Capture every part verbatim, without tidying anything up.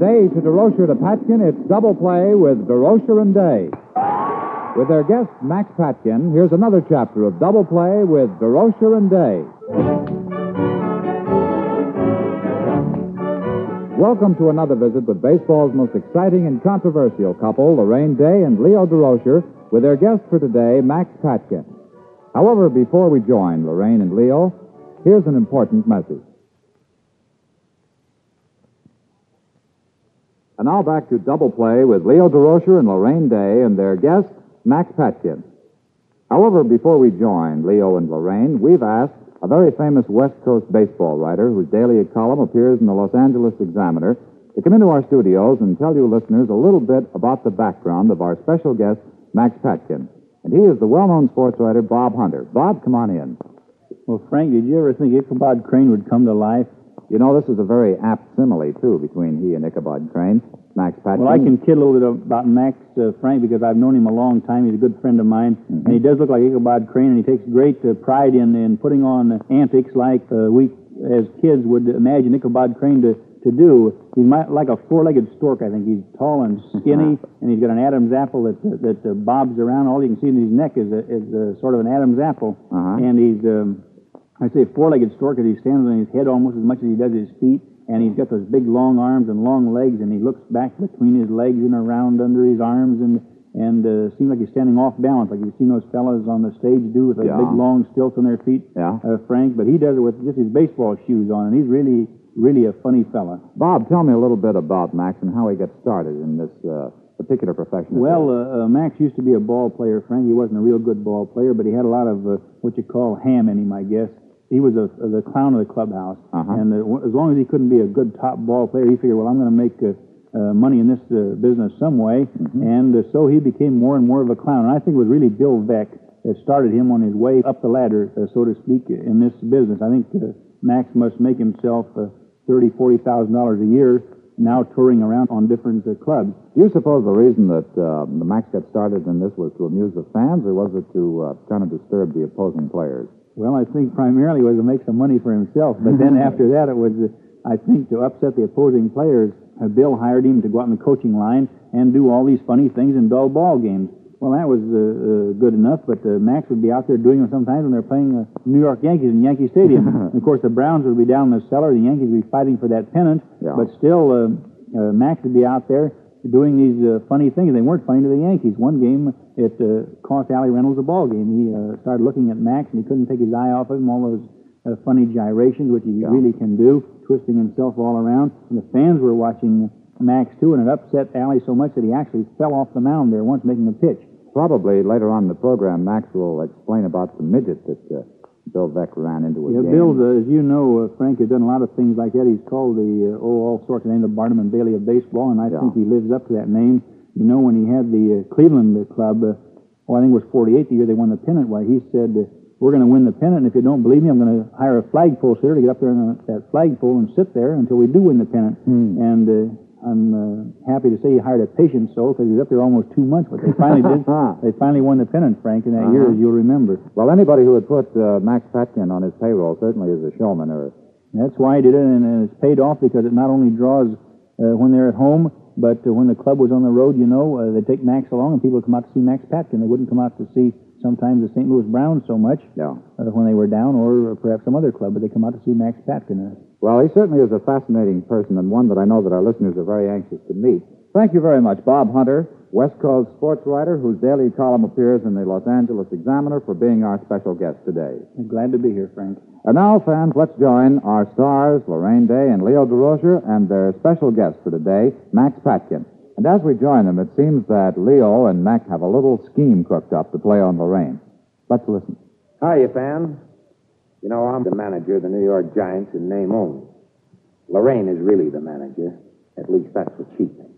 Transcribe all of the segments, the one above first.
Day to DeRocher to Patkin, it's Double Play with DeRocher and Day. With their guest, Max Patkin, here's another chapter of Double Play with DeRocher and Day. Welcome to another visit with baseball's most exciting and controversial couple, Lorraine Day and Leo DeRocher, with their guest for today, Max Patkin. However, before we join Lorraine and Leo, here's an important message. And now back to Double Play with Leo DeRocher and Lorraine Day and their guest, Max Patkin. However, before we join Leo and Lorraine, we've asked a very famous West Coast baseball writer whose daily column appears in the Los Angeles Examiner to come into our studios and tell you listeners a little bit about the background of our special guest, Max Patkin. And he is the well-known sports writer, Bob Hunter. Bob, come on in. Well, Frank, did you ever think Ichabod Crane would come to life? You know, this is a very apt simile, too, between he and Ichabod Crane. Max Patkin. Well, I can kid a little bit about Max, uh, Frank, because I've known him a long time. He's a good friend of mine. Mm-hmm. And he does look like Ichabod Crane, and he takes great uh, pride in, in putting on antics like uh, we, as kids, would imagine Ichabod Crane to, to do. He's my, like a four-legged stork, I think. He's tall and skinny, and he's got an Adam's apple that uh, that uh, bobs around. All you can see in his neck is, a, is a, sort of an Adam's apple. Uh-huh. And he's, um, I say four-legged stork because he stands on his head almost as much as he does his feet. And he's got those big long arms and long legs, and he looks back between his legs and around under his arms, and and uh, seems like he's standing off balance, like you've seen those fellas on the stage do with those yeah. big long stilts on their feet, yeah. uh, Frank. But he does it with just his baseball shoes on, and he's really, really a funny fella. Bob, tell me a little bit about Max and how he got started in this uh, particular profession. Well, uh, uh, Max used to be a ball player, Frank. He wasn't a real good ball player, but he had a lot of uh, what you call ham in him, I guess. He was a, a, the clown of the clubhouse, uh-huh. and uh, as long as he couldn't be a good top ball player, he figured, well, I'm going to make uh, uh, money in this uh, business some way, mm-hmm. and uh, so he became more and more of a clown. And I think it was really Bill Veeck that started him on his way up the ladder, uh, so to speak, in this business. I think uh, Max must make himself uh, thirty thousand dollars, forty thousand dollars a year now touring around on different uh, clubs. Do you suppose the reason that uh, the Max got started in this was to amuse the fans, or was it to uh, kind of disturb the opposing players? Well, I think primarily was to make some money for himself, but then after that it was, uh, I think, to upset the opposing players. Uh, Bill hired him to go out in the coaching line and do all these funny things in dull ball games. Well, that was uh, uh, good enough, but uh, Max would be out there doing them sometimes when they're playing uh, New York Yankees in Yankee Stadium. And of course, the Browns would be down in the cellar, the Yankees would be fighting for that pennant, yeah. but still, uh, uh, Max would be out there doing these uh, funny things. They weren't funny to the Yankees. One game, it uh, cost Allie Reynolds a ball game. He uh, started looking at Max, and he couldn't take his eye off of him, all those uh, funny gyrations, which he yeah. really can do, twisting himself all around. And the fans were watching Max, too, and it upset Allie so much that he actually fell off the mound there once making a pitch. Probably later on in the program, Max will explain about the midget that uh, Bill Veeck ran into a yeah, game. Bill, uh, as you know, uh, Frank has done a lot of things like that. He's called the, uh, oh, all sorts of names, the Barnum and Bailey of baseball, and I yeah. think he lives up to that name. You know, when he had the uh, Cleveland uh, club, uh, oh, I think it was forty-eight the year they won the pennant, why he said, uh, we're going to win the pennant, and if you don't believe me, I'm going to hire a flagpole sitter to get up there on that flagpole and sit there until we do win the pennant. Hmm. And uh, I'm uh, happy to say he hired a patient soul because he was up there almost two months, but they finally did. They finally won the pennant, Frank, in that uh-huh. year, as you'll remember. Well, anybody who would put uh, Max Patkin on his payroll certainly is a showman. Or That's why he did it, and, and it's paid off because it not only draws uh, when they're at home, but uh, when the club was on the road, you know, uh, they take Max along, and people would come out to see Max Patkin. They wouldn't come out to see sometimes the Saint Louis Browns so much yeah. uh, when they were down, or perhaps some other club, but they come out to see Max Patkin. Uh, Well, he certainly is a fascinating person, and one that I know that our listeners are very anxious to meet. Thank you very much, Bob Hunter, West Coast sports writer whose daily column appears in the Los Angeles Examiner, for being our special guest today. I'm glad to be here, Frank. And now, fans, let's join our stars, Lorraine Day and Leo DeRocher, and their special guest for today, Max Patkin. And as we join them, it seems that Leo and Max have a little scheme cooked up to play on Lorraine. Let's listen. Hiya, fans. You know, I'm the manager of the New York Giants in name only. Lorraine is really the manager. At least that's what she thinks.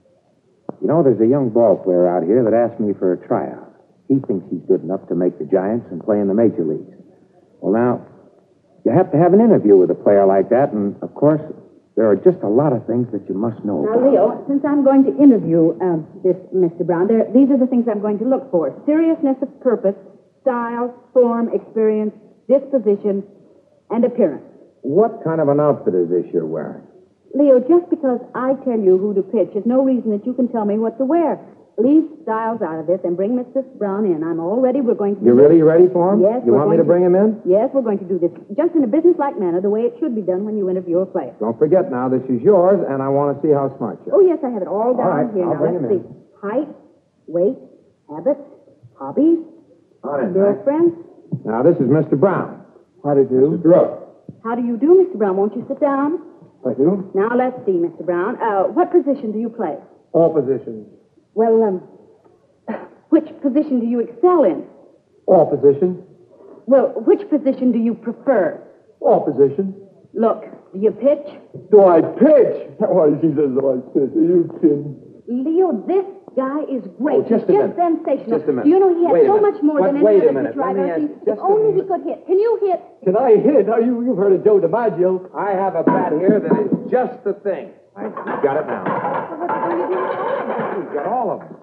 You know, there's a young ball player out here that asked me for a tryout. He thinks he's good enough to make the Giants and play in the major leagues. Well, now, you have to have an interview with a player like that, and, of course, there are just a lot of things that you must know Now, about. Leo, since I'm going to interview uh, this Mister Brown, there, these are the things I'm going to look for. Seriousness of purpose, style, form, experience, disposition, and appearance. What kind of an outfit is this you're wearing? Leo, just because I tell you who to pitch is no reason that you can tell me what to wear. Leave Styles out of this and bring Mister Brown in. I'm all ready. We're going to do You this. really ready for him? Yes, You we're want me going to bring him in? Yes, we're going to do this just in a businesslike manner, the way it should be done when you interview a player. Don't forget now, this is yours, and I want to see how smart you are. Oh, yes, I have it all down All right, here. I'll now, bring let's him see. in. Height, weight, habits, hobbies, All right, Mac. girlfriend. Now, this is Mister Brown. How do you do? Mister Brooks. How do you do, Mister Brown? Won't you sit down? I do. Now, let's see, Mister Brown. Uh, what position do you play? All positions. Well, um, which position do you excel in? All positions. Well, which position do you prefer? All positions. Look, do you pitch? Do I pitch? Why, she says, do I pitch? Are you kidding? Leo, this guy is great. Oh, just a He's minute. just sensational. Just a minute. Do you know he has Wait a so minute. much more But than any wait a other minute. pitcher Let I've me ever ask seen. you If just a only he minute. could hit. Can you hit? Can I hit? Are you, you've heard of Joe DiMaggio. I have a bat here that is just the thing. I I've got it now. Well, what do you do with all of them? He's got all of them.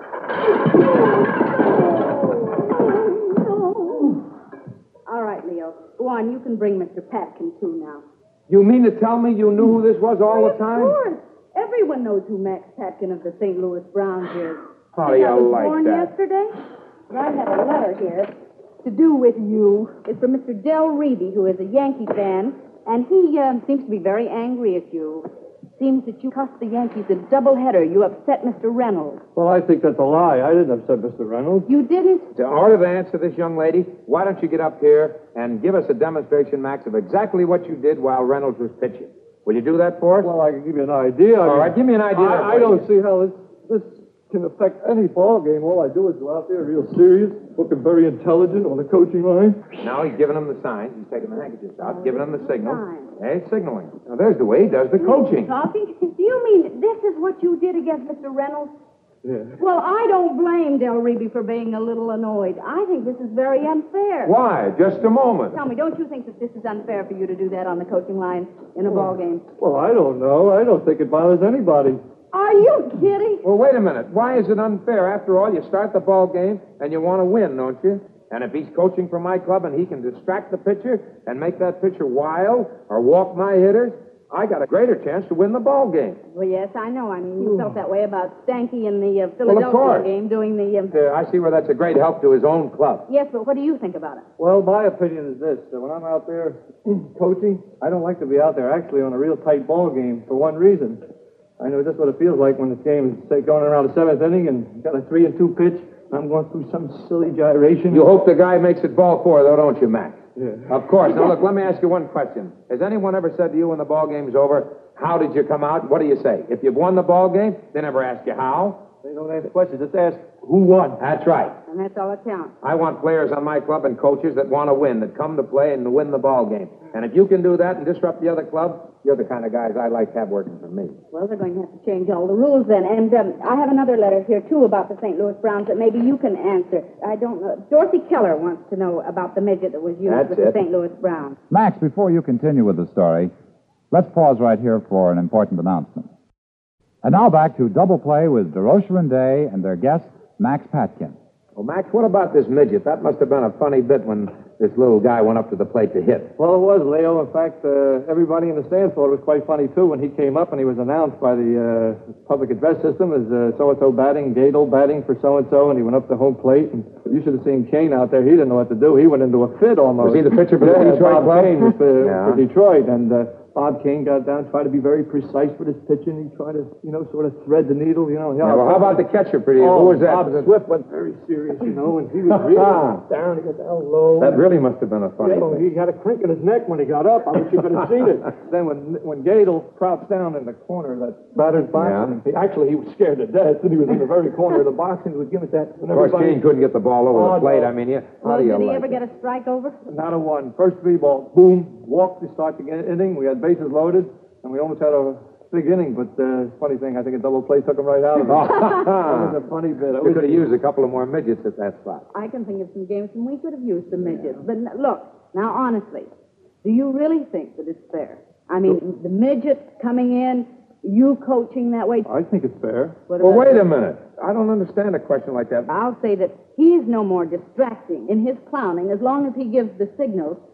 All right, Leo. Go on. You can bring Mister Patkin, too, now. You mean to tell me you knew who this was all Why, the time? Of course. Everyone knows who Max Patkin of the Saint Louis Browns is. How do Think you I was like born that? yesterday? But I have a letter here to do with you. It's from Mister Del Reedy, who is a Yankee fan, and he uh, seems to be very angry at you. Seems that you cost the Yankees a doubleheader. You upset Mister Reynolds. Well, I think that's a lie. I didn't upset Mister Reynolds. You didn't? In order to answer this young lady, why don't you get up here and give us a demonstration, Max, of exactly what you did while Reynolds was pitching? Will you do that for us? Well, I can give you an idea. All right, give me an idea. I, I don't see how this, this can affect any ball game. All I do is go out there real serious, looking very intelligent on the coaching line. Now he's giving them the signs. He's taking the handkerchiefs out, giving them the signal. sign. Hey, signaling. Now, there's the way he does the coaching. Talking? Do you mean this is what you did against Mister Reynolds? Yeah. Well, I don't blame Del Reeby for being a little annoyed. I think this is very unfair. Why? Just a moment. Tell me, don't you think that this is unfair for you to do that on the coaching line in a ball game? Well, I don't know. I don't think it bothers anybody. Are you kidding? Well, wait a minute. Why is it unfair? After all, you start the ball game and you want to win, don't you? And if he's coaching for my club and he can distract the pitcher and make that pitcher wild or walk my hitters, I got a greater chance to win the ball game. Well, yes, I know. I mean, you felt that way about Stanky in the uh, Philadelphia course. game doing the... Um... Uh, I see where that's a great help to his own club. Yes, but what do you think about it? Well, my opinion is this. That when I'm out there coaching, I don't like to be out there actually on a real tight ball game for one reason. I know just what it feels like when this game is, say, going around the seventh inning and you got a three and two pitch, and I'm going through some silly gyration. You hope the guy makes it ball four, though, don't you, Max? Yeah. Of course. Now, look, let me ask you one question. Has anyone ever said to you when the ball game's over, how did you come out? What do you say? If you've won the ball game, they never ask you how. They don't ask questions. Just ask who won. That's right. And that's all that counts. I want players on my club and coaches that want to win, that come to play and to win the ball game. And if you can do that and disrupt the other club, you're the kind of guys I like to have working for me. Well, they're going to have to change all the rules then. And um, I have another letter here, too, about the Saint Louis Browns that maybe you can answer. I don't know. Dorothy Keller wants to know about the midget that was used That's with it. the Saint Louis Browns. Max, before you continue with the story, let's pause right here for an important announcement. And now back to Double Play with DeRocher and Day and their guest, Max Patkin. Well, Max, what about this midget? That must have been a funny bit when this little guy went up to the plate to hit. Well, it was, Leo. In fact, uh, everybody in the stands thought it was quite funny, too, when he came up and he was announced by the uh, public address system as uh, so-and-so batting, Gadel batting for so-and-so, and he went up to home plate. And you should have seen Kane out there. He didn't know what to do. He went into a fit almost. Was he the pitcher for the Yeah, Detroit Bob club? Kane was for, Yeah. for Detroit, and uh, Bob Kane got down, tried to be very precise with his pitching. He tried to, you know, sort of thread the needle, you know. Yeah, well, how about the catcher, pretty? Oh, Who was that? Bob Was it- Swift went very serious, you know, and he was really down. He got down low. That really must have been a funny You know, thing. he had a crink in his neck when he got up. I wish you could have seen it. Then when when Gadel crouched down in the corner of that batter's box, Yeah. and he, actually he was scared to death, and he was in the very corner of the box, and he was giving that. And Of course, everybody- Kane couldn't get the ball over Oh, the plate. no. I mean, yeah, how Well, do you did he like ever it? get a strike over? Not a one. First three ball, boom, walked to start the inning. We had bases loaded, and we almost had a big inning. But uh, funny thing, I think a double play took him right out of it. That was a funny bit. It We was could have used a couple of more midgets at that spot. I can think of some games when we could have used the midgets. But n- look, now honestly, do you really think that it's fair? I mean, the midgets coming in, you coaching that way. I think it's fair. What Well, about wait you? a minute. I don't understand a question like that. I'll say that he's no more distracting in his clowning as long as he gives the signals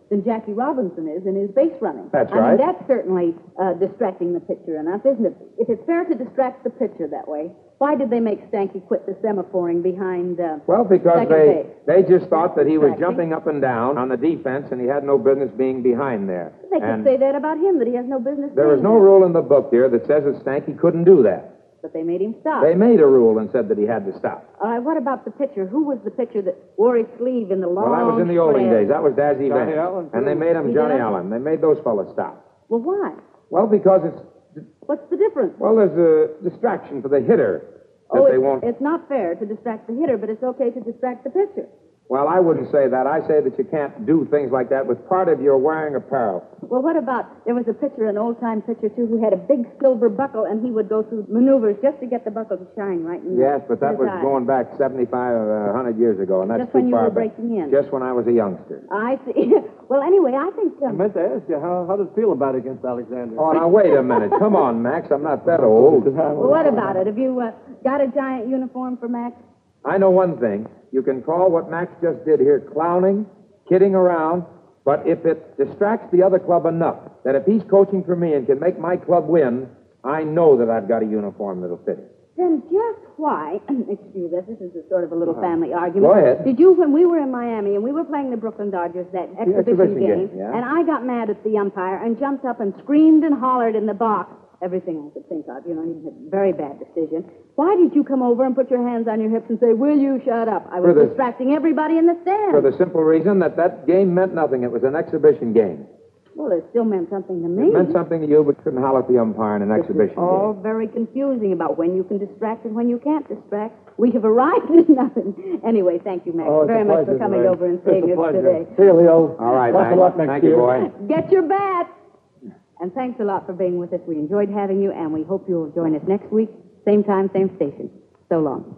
than Jackie Robinson is in his base running. That's I right. mean, that's certainly uh, distracting the pitcher enough, isn't it? If it's fair to distract the pitcher that way, why did they make Stanky quit the semaphoring behind uh, Well, because second they, base? they just thought that he was Distracting. jumping up and down on the defense, and he had no business being behind there. They could and say that about him, that he has no business there is being no there. rule in the book here that says that Stanky couldn't do that. But they made him stop. They made a rule and said that he had to stop. All right, what about the pitcher? Who was the pitcher that wore his sleeve in the long Well, that was in the olden spread? days. That was Dazzy Johnny Vance. Allen, And they too. made him He Johnny did? Allen. They made those fellas stop. Well, why? Well, because it's, What's the difference? well, there's a distraction for the hitter that oh, they it's, won't. it's not fair to distract the hitter, but it's okay to distract the pitcher. Well, I wouldn't say that. I say that you can't do things like that with part of your wearing apparel. Well, what about, there was a pitcher, an old-time pitcher, too, who had a big silver buckle, and he would go through maneuvers just to get the buckle to shine right in the Yes, but that his was eye. going back seventy-five, uh, one hundred years ago, and that's Just too when you far were back. breaking in. Just when I was a youngster. I see. Well, anyway, I think... I Um, meant to ask you, how, how does it feel about it against Alexander? Oh, now, wait a minute. Come on, Max. I'm not that old. well, what about it? Have you uh, got a giant uniform for Max? I know one thing. You can call what Max just did here clowning, kidding around, but if it distracts the other club enough that if he's coaching for me and can make my club win, I know that I've got a uniform that'll fit him. Then just why, excuse us, this is a sort of a little family argument. Go ahead. Did you, when we were in Miami and we were playing the Brooklyn Dodgers, that exhibition, exhibition game, game, yeah. and I got mad at the umpire and jumped up and screamed and hollered in the box, everything I could think of, you know, he had a very bad decision. Why did you come over and put your hands on your hips and say, will you shut up? I was For the- distracting everybody in the stand. For the simple reason that that game meant nothing. It was an exhibition game. Well, it still meant something to me. It meant something to you, but couldn't holler at the umpire in an This is exhibition all game. very confusing about when you can distract and when you can't distract. We have arrived at nothing. Anyway, thank you, Max, Oh, it's very a much pleasure, for coming Lorraine. over and It's seeing a us pleasure. today. See you, Leo. All right, Lots Max. of luck next Thank year. you, boy. Get your bat. And thanks a lot for being with us. We enjoyed having you, and we hope you'll join us next week, same time, same station. So long.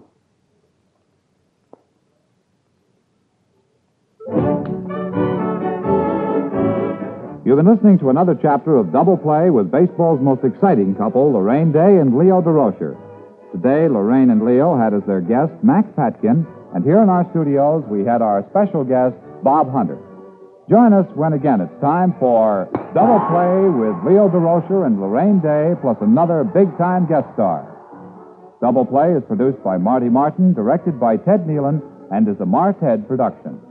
You've been listening to another chapter of Double Play with baseball's most exciting couple, Lorraine Day and Leo DeRocher. Today, Lorraine and Leo had as their guest Max Patkin, and here in our studios, we had our special guest, Bob Hunter. Join us when again it's time for Double Play with Leo DeRocher and Lorraine Day, plus another big-time guest star. Double Play is produced by Marty Martin, directed by Ted Nealon, and is a Marted production.